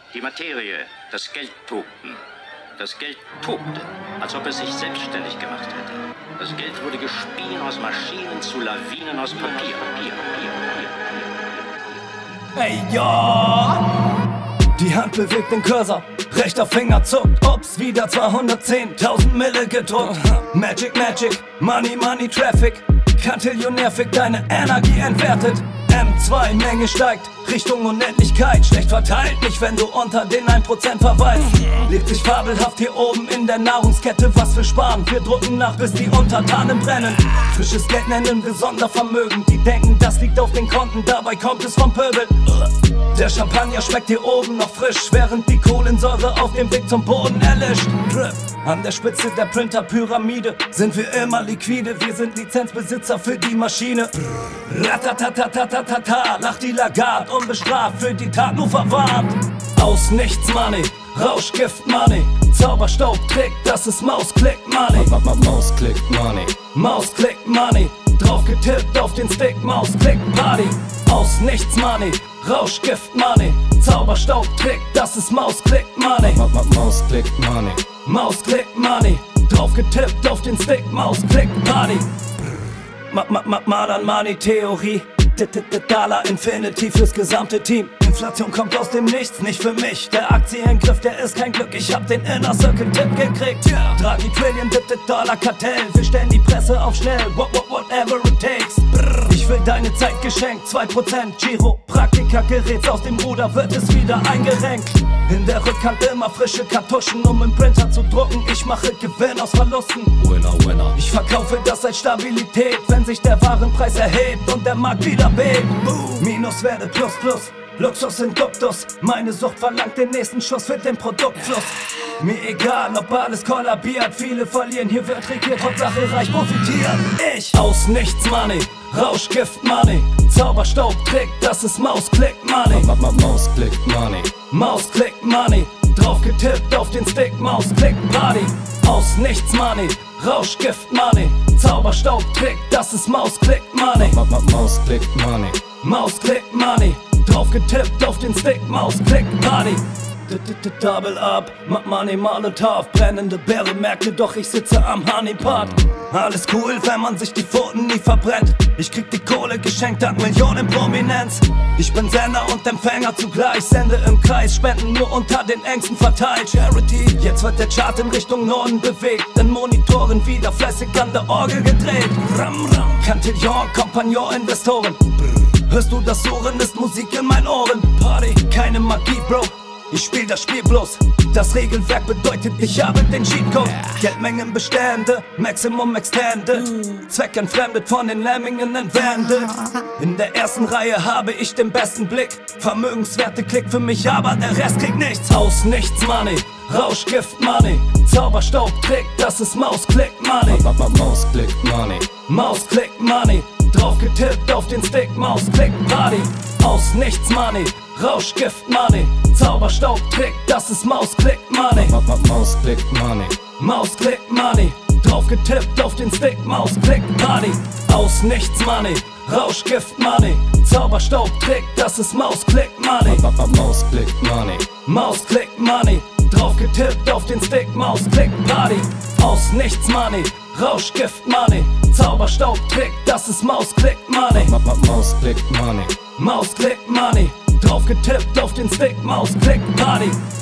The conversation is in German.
Die Materie, das Geld tobten. Das Geld tobte, als ob es sich selbstständig gemacht hätte. Das Geld wurde gespien aus Maschinen zu Lawinen aus Papier. Ey, ja! Die Hand bewegt den Cursor, rechter Finger zuckt. Ups, wieder 210.000 Mille gedruckt. Magic, Magic, Money, Money, Traffic. Kantillionär fickt deine Energie entwertet. M2, Menge steigt, Richtung Unendlichkeit. Schlecht verteilt, nicht wenn du unter den 1% verweilst. Lebt sich fabelhaft hier oben in der Nahrungskette. Was wir sparen, wir drucken nach, bis die Untertanen brennen. Frisches Geld nennen wir Sondervermögen. Die denken, das liegt auf den Konten, dabei kommt es vom Pöbel. Der Champagner schmeckt hier oben noch frisch, während die Kohlensäure auf dem Weg zum Boden erlischt. Drip. An der Spitze der Printer-Pyramide sind wir immer liquide. Wir sind Lizenzbesitzer für die Maschine. Ratatatatata, lacht die Lagarde, unbestraft für die Tat nur verwarnt. Aus nichts Money, Rauschgift Money, Zauberstaub trägt, das ist Mausklick Money. Mausklick Money. Mausklick Money, drauf getippt auf den Stick, Mausklick Party. Aus nichts Money, Rauschgift Money, Zauberstaub trägt, das ist Mausklick Money. Mausklick Money. Mausklick Money, drauf getippt auf den Stick, Mausklick Party. Modern Money Theorie, Dollar Infinity fürs gesamte Team. Inflation kommt aus dem Nichts, nicht für mich. Der Aktiengriff, der ist kein Glück, ich hab den Inner Circle Tipp gekriegt. Draghi Trillion, Dollar Kartell, wir stellen die Presse auf schnell, whatever it takes. Ich will deine Zeit geschenkt, 2% Giro, Praktika gerät's aus dem Ruder, wird es wieder eingerenkt. In der Rückhand immer frische Kartuschen, um im Printer zu drucken. Ich mache Gewinn aus Verlusten. Winner, winner. Ich verkaufe das als Stabilität, wenn sich der Warenpreis erhebt und der Markt wieder bebt. Minus werde plus plus, Luxus in Duktus. Meine Sucht verlangt den nächsten Schuss für den Produktfluss. Mir egal, ob alles kollabiert, viele verlieren, hier wird regiert, Hauptsache reich profitieren. Ich aus nichts Money, Rauschgift Money, Zauberstaub trägt, das ist Mausklick Money. Mausklick Money. Mausklick Money, drauf getippt auf den Stick, Mausklick Party. Aus nichts Money, Rauschgift Money, Zauberstaub trägt, das ist Mausklick Money. Mausklick Money. Mausklick Money, drauf getippt auf den Stick, Mausklick Party. Double up, Money Molotov, brennende Beere, merkte doch ich sitze am Honeypot. Alles cool, wenn man sich die Pfoten nie verbrennt. Ich krieg die Kohle geschenkt, dank Millionen Prominenz. Ich bin Sender und Empfänger zugleich, sende im Kreis, Spenden nur unter den Ängsten verteilt. Charity, jetzt wird der Chart in Richtung Norden bewegt, in Monitoren wieder fleißig an der Orgel gedreht. Ram, ram. Cantillon, Kompagnon, Investoren. Hörst du das Surren, ist Musik in meinen Ohren. Party, keine Magie, Bro. Ich spiel das Spiel bloß, das Regelwerk bedeutet, ich habe den Cheatcode. Geldmengen Bestände, Maximum Extended, zweckentfremdet von den Lemmingen entwendet. In der ersten Reihe habe ich den besten Blick, Vermögenswerte klickt für mich, aber der Rest kriegt nichts. Aus nichts Money, Rauschgift Money, Zauberstaub trägt, das ist Mausklick Money. Mausklick Money. Mausklick Money, drauf getippt auf den Stick, Mausklick Party. Aus nichts Money, Rauschgift Money, Zauberstaub trägt, das ist Mausklick Money. Mausklick Money. Mausklick Money, drauf getippt auf den Stick, Mausklick Party. Aus nichts Money, Rauschgift Money, Zauberstaub trägt, das ist Mausklick Money. Mausklick Money. Mausklick Money, drauf getippt auf den Stick, Mausklick Party. Aus nichts Money, Rauschgift Money, Zauberstaub trägt, das ist Mausklick Money. Mausklick Money. Mausklick Money, drauf getippt auf den Stick, Mausklick Party.